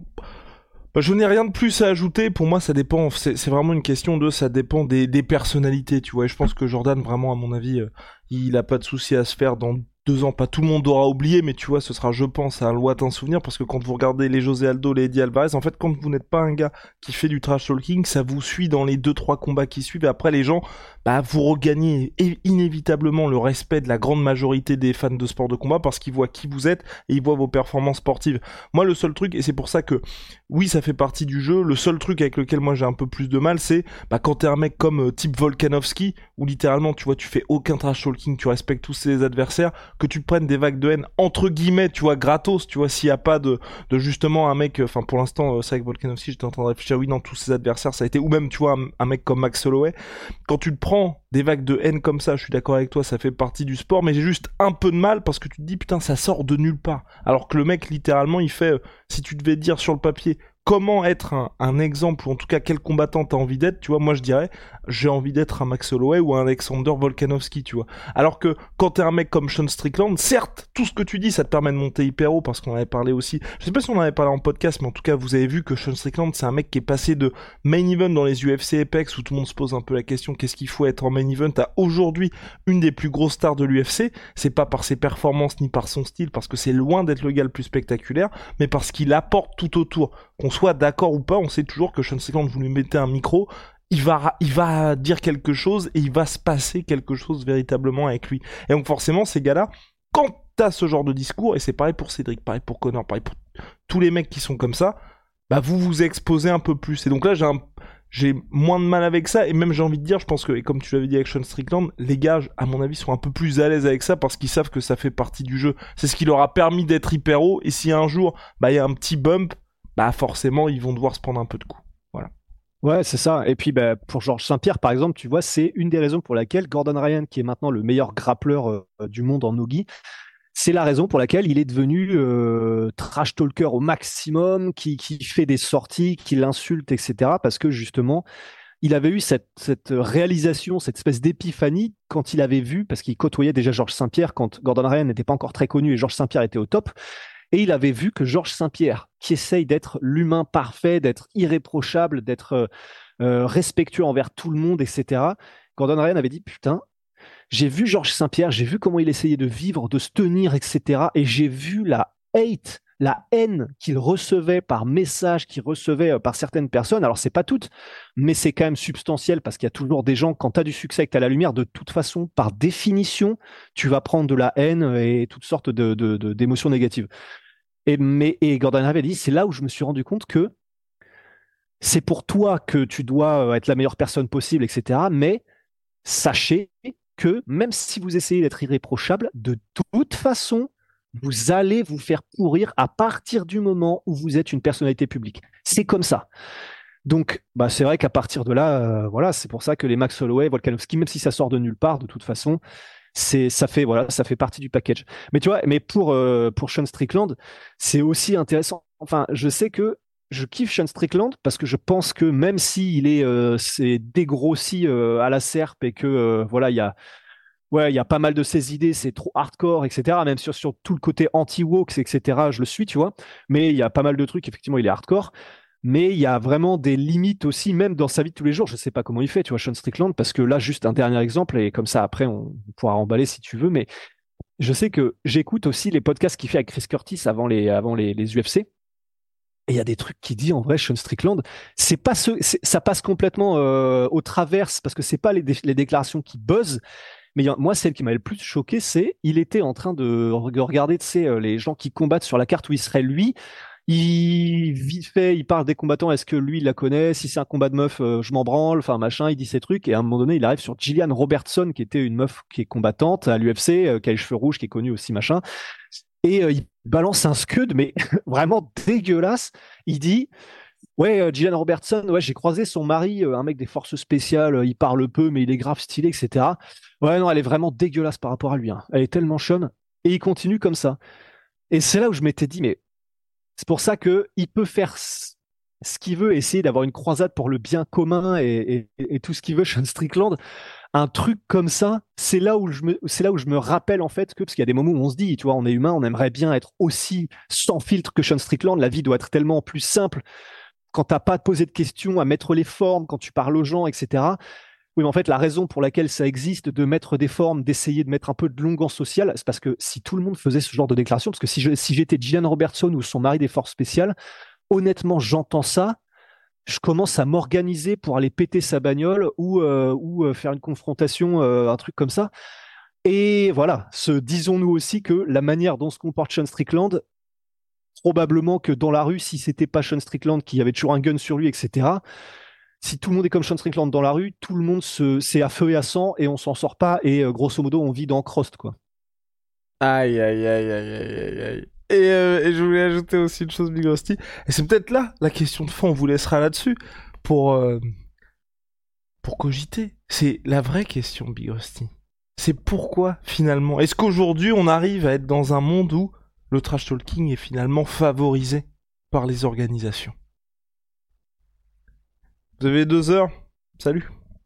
je n'ai rien de plus à ajouter. Pour moi, ça dépend. C'est vraiment une question ça dépend des personnalités, tu vois. Et je pense que Jordan, vraiment, à mon avis, il a pas de souci à se faire dans 2 ans. Pas tout le monde aura oublié, mais tu vois, ce sera, je pense, un lointain souvenir, parce que quand vous regardez les José Aldo, les Eddie Alvarez, en fait, quand vous n'êtes pas un gars qui fait du trash talking, ça vous suit dans les 2-3 combats qui suivent, et après, les gens, vous regagnez inévitablement le respect de la grande majorité des fans de sport de combat, parce qu'ils voient qui vous êtes, et ils voient vos performances sportives. Moi, le seul truc, et c'est pour ça que, oui, ça fait partie du jeu, le seul truc avec lequel moi j'ai un peu plus de mal, c'est, quand t'es un mec comme type Volkanovski, où littéralement, tu vois, tu fais aucun trash talking, tu respectes tous ses adversaires, que tu te prennes des vagues de haine, entre guillemets, tu vois, gratos, tu vois, s'il y a pas de justement un mec, enfin, pour l'instant, c'est avec Volkanovski, j'étais en train de réfléchir, oui, non, tous ses adversaires, ça a été, ou même, tu vois, un mec comme Max Holloway, quand tu te prends des vagues de haine comme ça, je suis d'accord avec toi, ça fait partie du sport, mais j'ai juste un peu de mal, parce que tu te dis, putain, ça sort de nulle part. Alors que le mec, littéralement, il fait, si tu devais dire sur le papier, comment être un exemple, ou en tout cas quel combattant t'as envie d'être, tu vois, moi je dirais, j'ai envie d'être un Max Holloway ou un Alexander Volkanovski, tu vois. Alors que quand t'es un mec comme Sean Strickland, certes, tout ce que tu dis, ça te permet de monter hyper haut, parce qu'on avait parlé aussi, je sais pas si on en avait parlé en podcast, mais en tout cas, vous avez vu que Sean Strickland, c'est un mec qui est passé de main event dans les UFC Apex, où tout le monde se pose un peu la question, qu'est-ce qu'il faut être en main event, à aujourd'hui une des plus grosses stars de l'UFC. C'est pas par ses performances ni par son style, parce que c'est loin d'être le gars le plus spectaculaire, mais parce qu'il apporte tout autour. Qu'on soit d'accord ou pas, on sait toujours que Sean Strickland, vous lui mettez un micro, il va dire quelque chose, et il va se passer quelque chose véritablement avec lui. Et donc forcément, ces gars-là, quand t'as ce genre de discours, et c'est pareil pour Cédric, pareil pour Conor, pareil pour tous les mecs qui sont comme ça, vous vous exposez un peu plus. Et donc là, j'ai moins de mal avec ça, et même j'ai envie de dire, je pense que, et comme tu l'avais dit avec Sean Strickland, les gars, à mon avis, sont un peu plus à l'aise avec ça, parce qu'ils savent que ça fait partie du jeu. C'est ce qui leur a permis d'être hyper haut, et si un jour, il y a un petit bump, forcément, ils vont devoir se prendre un peu de coups. Voilà. Ouais, c'est ça. Et puis, pour Georges Saint-Pierre, par exemple, tu vois, c'est une des raisons pour laquelle Gordon Ryan, qui est maintenant le meilleur grappleur du monde en nogi, c'est la raison pour laquelle il est devenu trash talker au maximum, qui fait des sorties, qui l'insulte, etc. Parce que justement, il avait eu cette réalisation, cette espèce d'épiphanie quand il avait vu, parce qu'il côtoyait déjà Georges Saint-Pierre quand Gordon Ryan n'était pas encore très connu et Georges Saint-Pierre était au top. Et il avait vu que Georges Saint-Pierre, qui essaye d'être l'humain parfait, d'être irréprochable, d'être respectueux envers tout le monde, etc., Gordon Ryan avait dit, putain, j'ai vu Georges Saint-Pierre, j'ai vu comment il essayait de vivre, de se tenir, etc., et j'ai vu la haine qu'il recevait par message, qu'il recevait par certaines personnes. Alors, c'est pas toutes, mais c'est quand même substantiel, parce qu'il y a toujours des gens, quand tu as du succès et que tu as la lumière, de toute façon, par définition, tu vas prendre de la haine et toutes sortes d'émotions négatives. Et Gordon avait dit, c'est là où je me suis rendu compte que c'est pour toi que tu dois être la meilleure personne possible, etc. Mais sachez que même si vous essayez d'être irréprochable, de toute façon, vous allez vous faire pourrir à partir du moment où vous êtes une personnalité publique. C'est comme ça. Donc, c'est vrai qu'à partir de là, voilà, c'est pour ça que les Max Holloway, Volkanovski, même si ça sort de nulle part, de toute façon, ça fait partie du package. Mais tu vois, pour Sean Strickland, c'est aussi intéressant. Enfin, je sais que je kiffe Sean Strickland parce que je pense que même s'il c'est dégrossi à la serpe et que voilà, il y a pas mal de ses idées, c'est trop hardcore, etc. Même sur tout le côté anti-woke, etc. Je le suis, tu vois. Mais il y a pas mal de trucs, effectivement, il est hardcore. Mais il y a vraiment des limites aussi, même dans sa vie de tous les jours. Je sais pas comment il fait, tu vois, Sean Strickland, parce que là, juste un dernier exemple, et comme ça, après, on pourra emballer si tu veux. Mais je sais que j'écoute aussi les podcasts qu'il fait avec Chris Curtis avant les UFC. Et il y a des trucs qu'il dit en vrai, Sean Strickland, ça passe complètement au traverse, parce que c'est pas les déclarations qui buzzent. Mais moi, celle qui m'a le plus choqué, c'est il était en train de regarder, tu sais, les gens qui combattent sur la carte où il serait lui. Il parle des combattants, est-ce que lui il la connaît, si c'est un combat de meuf, je m'en branle, enfin machin, il dit ces trucs, et à un moment donné il arrive sur Gillian Robertson, qui était une meuf qui est combattante à l'UFC, qui a les cheveux rouges, qui est connue aussi, machin, et il balance un scud, mais vraiment dégueulasse. Il dit, ouais, Gillian Robertson, ouais, j'ai croisé son mari, un mec des forces spéciales, il parle peu, mais il est grave stylé, etc. Ouais, non, elle est vraiment dégueulasse par rapport à lui, hein. Elle est tellement chum. Et il continue comme ça. Et c'est là où je m'étais dit, mais c'est pour ça que il peut faire ce qu'il veut, essayer d'avoir une croisade pour le bien commun et tout ce qu'il veut, Sean Strickland. Un truc comme ça, c'est là où je me rappelle en fait que, parce qu'il y a des moments où on se dit, tu vois, on est humain, on aimerait bien être aussi sans filtre que Sean Strickland. La vie doit être tellement plus simple quand t'as pas à te poser de questions, à mettre les formes, quand tu parles aux gens, etc. Oui, mais en fait, la raison pour laquelle ça existe de mettre des formes, d'essayer de mettre un peu de longueur sociale, c'est parce que si tout le monde faisait ce genre de déclaration, parce que si j'étais Gillian Robertson ou son mari des forces spéciales, honnêtement, j'entends ça, je commence à m'organiser pour aller péter sa bagnole ou faire une confrontation, un truc comme ça. Et voilà, disons-nous aussi que la manière dont se comporte Sean Strickland, probablement que dans la rue, si c'était pas Sean Strickland qui avait toujours un gun sur lui, etc., si tout le monde est comme Sean Strickland dans la rue, tout le monde c'est à feu et à sang et on s'en sort pas et grosso modo on vit dans Crost, quoi. Aïe, aïe, aïe, aïe, aïe, aïe, aïe. Et je voulais ajouter aussi une chose, Big Rusty. Et c'est peut-être là la question de fond, on vous laissera là-dessus pour, euh, pour cogiter. C'est la vraie question, Big Rusty. C'est pourquoi, finalement, est-ce qu'aujourd'hui on arrive à être dans un monde où le trash talking est finalement favorisé par les organisations? Vous avez 2 heures. Salut.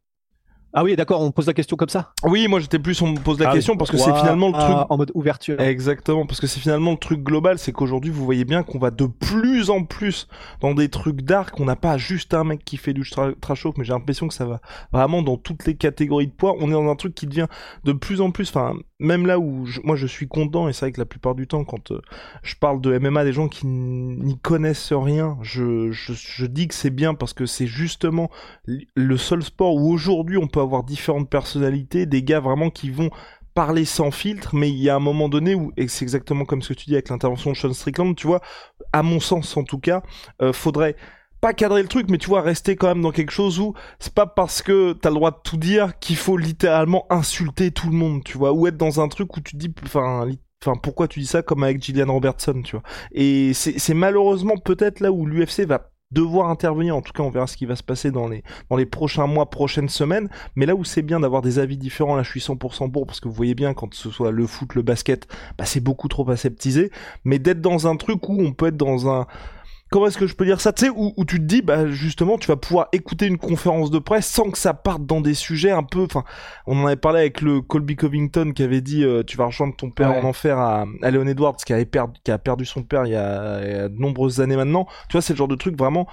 Ah oui, d'accord, on pose la question comme ça. Oui, moi j'étais plus, on me pose la question parce que c'est finalement le truc. En mode ouverture. Exactement, parce que c'est finalement le truc global, c'est qu'aujourd'hui vous voyez bien qu'on va de plus en plus dans des trucs dark, on n'a pas juste un mec qui fait du trash talk, mais j'ai l'impression que ça va vraiment dans toutes les catégories de poids, on est dans un truc qui devient de plus en plus, enfin, même là où moi je suis content, et c'est vrai que la plupart du temps quand je parle de MMA, des gens qui n'y connaissent rien, je dis que c'est bien parce que c'est justement le seul sport où aujourd'hui on peut avoir différentes personnalités, des gars vraiment qui vont parler sans filtre, mais il y a un moment donné où, et c'est exactement comme ce que tu dis avec l'intervention de Sean Strickland, tu vois, à mon sens en tout cas, faudrait pas cadrer le truc, mais tu vois, rester quand même dans quelque chose où c'est pas parce que t'as le droit de tout dire qu'il faut littéralement insulter tout le monde, tu vois, ou être dans un truc où tu te dis, enfin, pourquoi tu dis ça, comme avec Gillian Robertson, tu vois. Et c'est malheureusement peut-être là où l'UFC va devoir intervenir, en tout cas on verra ce qui va se passer dans les prochains mois, prochaines semaines, mais là où c'est bien d'avoir des avis différents, là je suis 100% pour, parce que vous voyez bien, quand ce soit le foot, le basket, bah c'est beaucoup trop aseptisé, mais d'être dans un truc où on peut être dans un... Comment est-ce que je peux dire ça, tu sais, où tu te dis, bah justement, tu vas pouvoir écouter une conférence de presse sans que ça parte dans des sujets un peu, enfin, on en avait parlé avec le Colby Covington qui avait dit, tu vas rejoindre ton père en enfer à Leon Edwards, qui a perdu son père il y a de nombreuses années maintenant. Tu vois, c'est le genre de truc vraiment,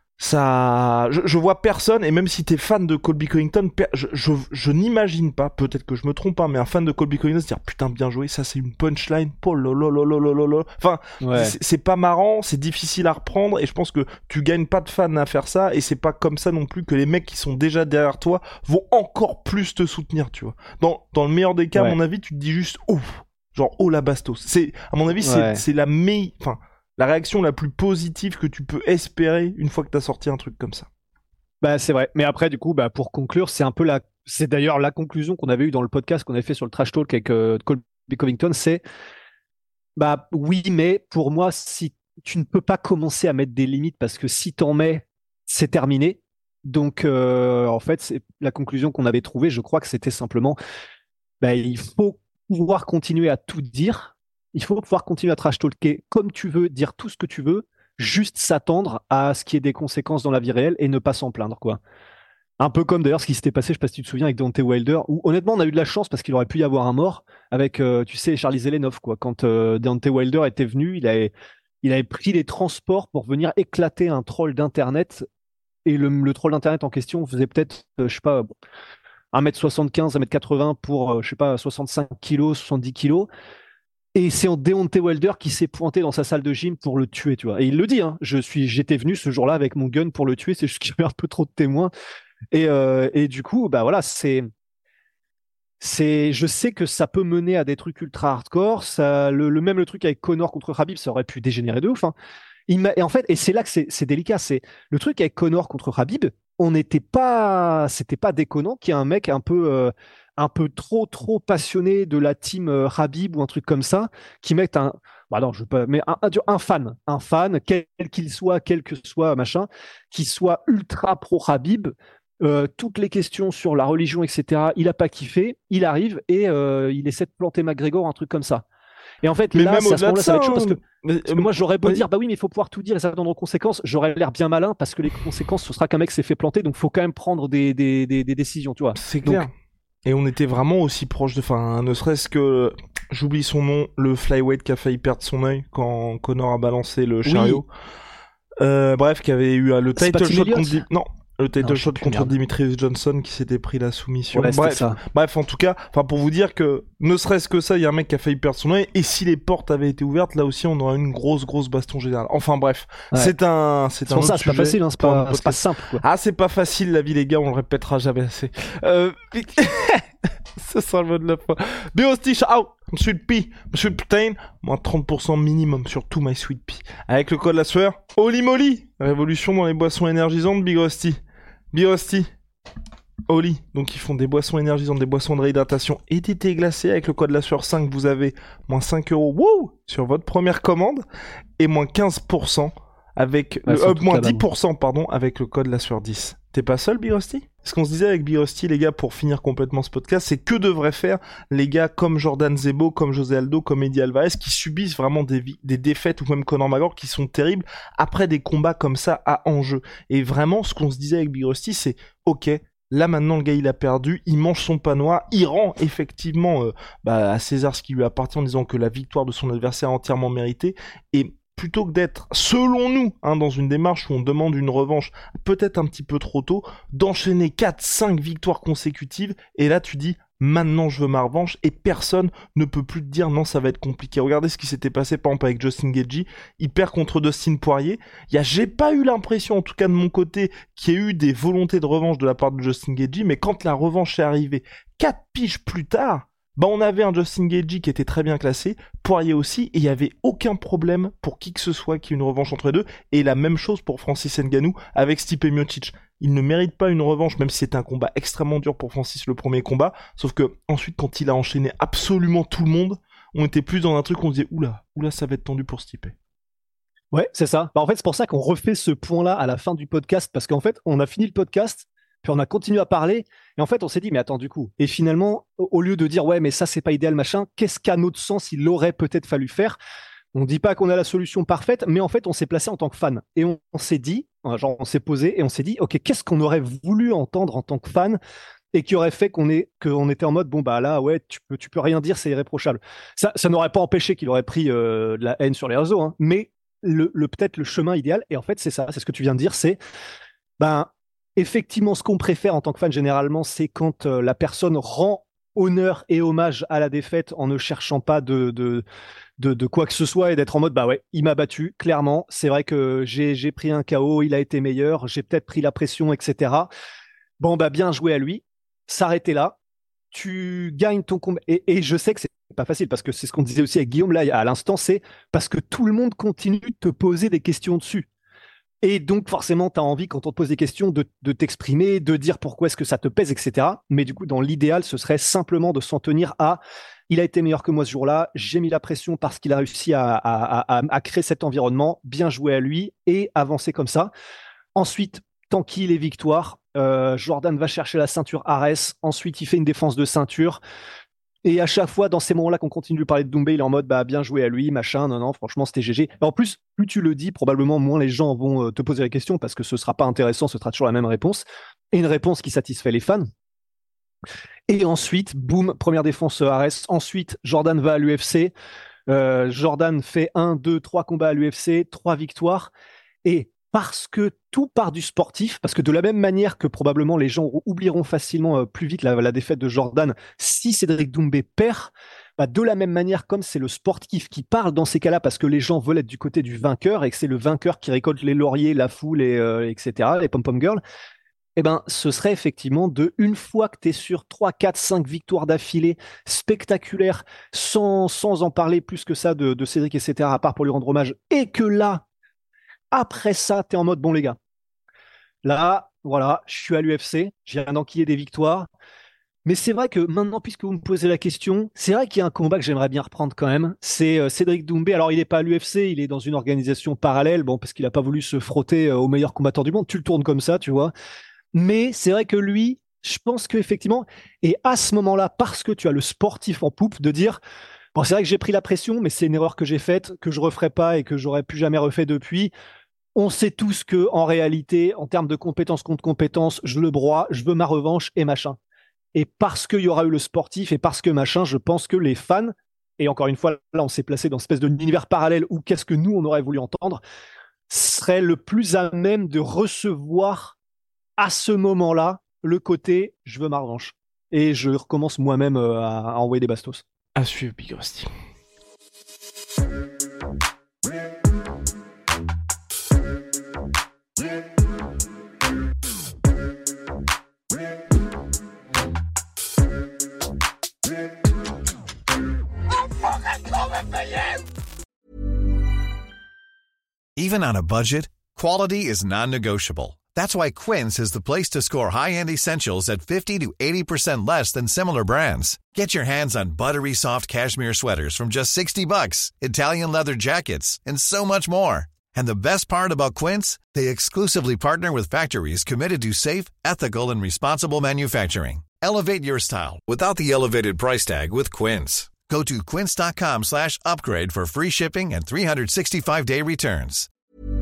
ça, je vois personne, et même si t'es fan de Colby Covington, je n'imagine pas, peut-être que je me trompe pas, mais un fan de Colby Covington se dire putain bien joué, ça c'est une punchline, enfin, c'est pas marrant, c'est difficile à reprendre, et je pense que tu gagnes pas de fans à faire ça, et c'est pas comme ça non plus que les mecs qui sont déjà derrière toi vont encore plus te soutenir, tu vois. Dans le meilleur des cas, à mon avis, tu te dis juste oh, genre oh la bastos. C'est, à mon avis, c'est la meilleure, enfin, la réaction la plus positive que tu peux espérer une fois que t'as sorti un truc comme ça. Bah, c'est vrai. Mais après, du coup, bah, pour conclure, c'est d'ailleurs la conclusion qu'on avait eue dans le podcast qu'on avait fait sur le Trash Talk avec Colby Covington, c'est, bah, oui, mais pour moi, si tu ne peux pas commencer à mettre des limites parce que si t'en mets, c'est terminé. Donc, en fait, c'est la conclusion qu'on avait trouvée. Je crois que c'était simplement, bah, il faut pouvoir continuer à tout dire. Il faut pouvoir continuer à trash talker comme tu veux, dire tout ce que tu veux, juste s'attendre à ce qu'il y ait des conséquences dans la vie réelle et ne pas s'en plaindre, quoi. Un peu comme d'ailleurs ce qui s'était passé, je sais pas si tu te souviens, avec Deontay Wilder, où honnêtement on a eu de la chance parce qu'il aurait pu y avoir un mort avec, tu sais, Charlie Zelenov, quoi. Quand Deontay Wilder était venu, il avait pris les transports pour venir éclater un troll d'internet, et le troll d'internet en question faisait peut-être, je sais pas, 1m75, 1m80 pour, je sais pas, 65 kilos, 70 kilos. Et c'est Deontay Wilder qui s'est pointé dans sa salle de gym pour le tuer, tu vois. Et il le dit, hein, j'étais venu ce jour-là avec mon gun pour le tuer, c'est juste qu'il y avait un peu trop de témoins. Et du coup, bah voilà, je sais que ça peut mener à des trucs ultra hardcore. Même le truc avec Conor contre Khabib, ça aurait pu dégénérer de ouf, hein. Et en fait, et c'est là que c'est délicat, c'est le truc avec Conor contre Khabib. c'était pas déconnant qu'il y ait un mec un peu trop passionné de la team Khabib ou un truc comme ça, qui mette bah non, je veux pas, mais un fan, quel qu'il soit, quel que soit, machin, qui soit ultra pro Khabib, toutes les questions sur la religion, etc., il a pas kiffé, il arrive et il essaie de planter McGregor, un truc comme ça. Et en fait, Mais là, même c'est à ce au-delà de moment-là, ça va ça, être chaud parce que moi, j'aurais beau oui. dire, bah oui, mais il faut pouvoir tout dire et ça va donner aux conséquences. J'aurais l'air bien malin parce que les conséquences, ce sera qu'un mec s'est fait planter, donc faut quand même prendre des décisions, tu vois. C'est Donc, clair. Et on était vraiment aussi proche de, enfin, ne serait-ce que, j'oublie son nom, le flyweight qui a failli perdre son œil quand Conor a balancé le chariot. Bref, qui avait eu le C'est pas title Tim shot Elliott contre le title Non, shot je sais plus, contre merde. Demetrius Johnson qui s'était pris la soumission. Ouais, c'était ça. Bref, en tout cas, enfin pour vous dire que ne serait-ce que ça, il y a un mec qui a failli perdre son œil et si les portes avaient été ouvertes, là aussi on aurait une grosse baston générale. Enfin bref, Ouais. c'est un C'est autre pour ça, c'est pas sujet facile, hein, c'est pour un pas podcast. simple, quoi. Ah, c'est pas facile la vie les gars, on le répétera jamais assez. Ce sera le mot de la fin. Birosti, out, Sweet Pea, Sweet Protein, moins 30% minimum sur tout My Sweet Pea. Avec le code la sueur, Holy Moly, révolution dans les boissons énergisantes, Big Rusty. Oli, donc ils font des boissons énergisantes, des boissons de réhydratation et des thés glacés. Avec le code la sueur 5, vous avez moins 5 euros sur votre première commande et moins 15% avec moins 10% pardon, avec le code la sueur 10. T'es pas seul, Big Rusty ? Ce qu'on se disait avec Big Rusty, les gars, pour finir complètement ce podcast, c'est que devraient faire les gars comme Jordan Zebo, comme José Aldo, comme Eddie Alvarez, qui subissent vraiment des défaites, ou même Conor McGregor, qui sont terribles après des combats comme ça à enjeu. Et vraiment, ce qu'on se disait avec Big Rusty, c'est ok, là maintenant le gars il a perdu, il mange son pain noir, il rend effectivement à César ce qui lui appartient en disant que la victoire de son adversaire est entièrement méritée, et plutôt que d'être, selon nous, dans une démarche où on demande une revanche peut-être un petit peu trop tôt, d'enchaîner 4-5 victoires consécutives, et là tu dis, maintenant je veux ma revanche, et personne ne peut plus te dire non, ça va être compliqué. Regardez ce qui s'était passé par exemple avec Justin Gaethje, il perd contre Dustin Poirier, j'ai pas eu l'impression, en tout cas de mon côté, qu'il y ait eu des volontés de revanche de la part de Justin Gaethje, mais quand la revanche est arrivée 4 piges plus tard, on avait un Justin Gaethje qui était très bien classé, Poirier aussi, et il n'y avait aucun problème pour qui que ce soit qu'il y ait une revanche entre les deux, et la même chose pour Francis Ngannou avec Stipe Miocic. Il ne mérite pas une revanche, même si c'était un combat extrêmement dur pour Francis le premier combat, sauf que ensuite quand il a enchaîné absolument tout le monde, on était plus dans un truc où on disait oula, ça va être tendu pour Stipe. Ouais, c'est ça. En fait, c'est pour ça qu'on refait ce point-là à la fin du podcast, parce qu'en fait, on a fini le podcast, puis on a continué à parler, et en fait, on s'est dit, mais attends, du coup, et finalement, au lieu de dire, ouais, mais ça, c'est pas idéal, machin, qu'est-ce qu'à notre sens, il aurait peut-être fallu faire? On dit pas qu'on a la solution parfaite, mais en fait, on s'est placé en tant que fan, et on s'est dit, genre, on s'est posé, et on s'est dit, ok, qu'est-ce qu'on aurait voulu entendre en tant que fan, et qui aurait fait qu'on était en mode, bon, bah là, ouais, tu peux rien dire, c'est irréprochable. Ça n'aurait pas empêché qu'il aurait pris de la haine sur les réseaux, hein, mais peut-être le chemin idéal, et en fait, c'est ça, c'est ce que tu viens de dire, c'est, effectivement, ce qu'on préfère en tant que fan, généralement, c'est quand la personne rend honneur et hommage à la défaite en ne cherchant pas de quoi que ce soit et d'être en mode, bah ouais, il m'a battu, clairement. C'est vrai que j'ai pris un KO, il a été meilleur, j'ai peut-être pris la pression, etc. Bon, bah bien joué à lui. S'arrêter là. Tu gagnes ton combat. Et je sais que c'est pas facile parce que c'est ce qu'on disait aussi avec Guillaume là à l'instant, c'est parce que tout le monde continue de te poser des questions dessus. Et donc, forcément, tu as envie, quand on te pose des questions, de t'exprimer, de dire pourquoi est-ce que ça te pèse, etc. Mais du coup, dans l'idéal, ce serait simplement de s'en tenir à il a été meilleur que moi ce jour-là, j'ai mis la pression parce qu'il a réussi à créer cet environnement, bien joué à lui et avancer comme ça. Ensuite, tant qu'il est victoire, Jordan va chercher la ceinture Ares. Ensuite, il fait une défense de ceinture. Et à chaque fois, dans ces moments-là qu'on continue de parler de Doumbé, il est en mode bah bien joué à lui, machin, non, franchement, c'était GG. Et en plus, plus tu le dis, probablement moins les gens vont te poser la question parce que ce sera pas intéressant, ce sera toujours la même réponse. Et une réponse qui satisfait les fans. Et ensuite, boum, première défense Ares. Ensuite, Jordan va à l'UFC. Jordan fait 1, 2, 3 combats à l'UFC, 3 victoires. Et parce que tout part du sportif, parce que de la même manière que probablement les gens oublieront facilement plus vite la défaite de Jordan si Cédric Doumbé perd, de la même manière comme c'est le sportif qui parle dans ces cas-là parce que les gens veulent être du côté du vainqueur et que c'est le vainqueur qui récolte les lauriers, la foule, etc., les pom-pom girls, ce serait effectivement une fois que tu es sur 3, 4, 5 victoires d'affilée spectaculaires, sans en parler plus que ça de Cédric, etc., à part pour lui rendre hommage, et que là, après ça, tu es en mode, bon les gars, là, Voilà, je suis à l'UFC, j'ai viens d'enquiller des victoires. Mais c'est vrai que maintenant, puisque vous me posez la question, c'est vrai qu'il y a un combat que j'aimerais bien reprendre quand même. C'est Cédric Doumbé. Alors, il n'est pas à l'UFC, il est dans une organisation parallèle, bon, parce qu'il n'a pas voulu se frotter aux meilleurs combattants du monde. Tu le tournes comme ça, tu vois. Mais c'est vrai que lui, je pense qu'effectivement, et à ce moment-là, parce que tu as le sportif en poupe, de dire, bon, c'est vrai que j'ai pris la pression, mais c'est une erreur que j'ai faite, que je referai pas et que j'aurais plus jamais refait depuis. On sait tous que, en réalité, en termes de compétence contre compétence, je le broie, je veux ma revanche et machin. Et parce qu'il y aura eu le sportif et parce que machin, je pense que les fans, et encore une fois, là, on s'est placé dans une espèce d'univers parallèle où qu'est-ce que nous, on aurait voulu entendre, serait le plus à même de recevoir à ce moment-là le côté je veux ma revanche. Et je recommence moi-même à envoyer des bastos. À suivre, Big Rusty. Even on a budget, quality is non-negotiable. That's why Quince is the place to score high-end essentials at 50 to 80% less than similar brands. Get your hands on buttery soft cashmere sweaters from just $60, Italian leather jackets, and so much more. And the best part about Quince, they exclusively partner with factories committed to safe, ethical, and responsible manufacturing. Elevate your style without the elevated price tag with Quince. Go to quince.com/upgrade for free shipping and 365-day returns.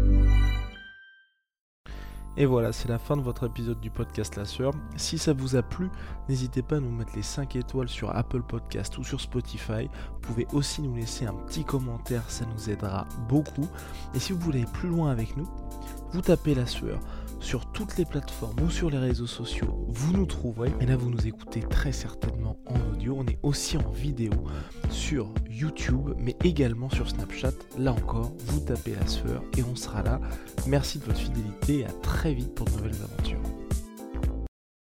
Et voilà, c'est la fin de votre épisode du podcast La Sueur. Si ça vous a plu, n'hésitez pas à nous mettre les 5 étoiles sur Apple Podcast ou sur Spotify. Vous pouvez aussi nous laisser un petit commentaire, ça nous aidera beaucoup. Et si vous voulez aller plus loin avec nous, vous tapez La Sueur sur toutes les plateformes ou sur les réseaux sociaux, vous nous trouverez. Et là, vous nous écoutez très certainement en audio. On est aussi en vidéo sur YouTube, mais également sur Snapchat. Là encore, vous tapez La Sueur et on sera là. Merci de votre fidélité et à très vite pour de nouvelles aventures.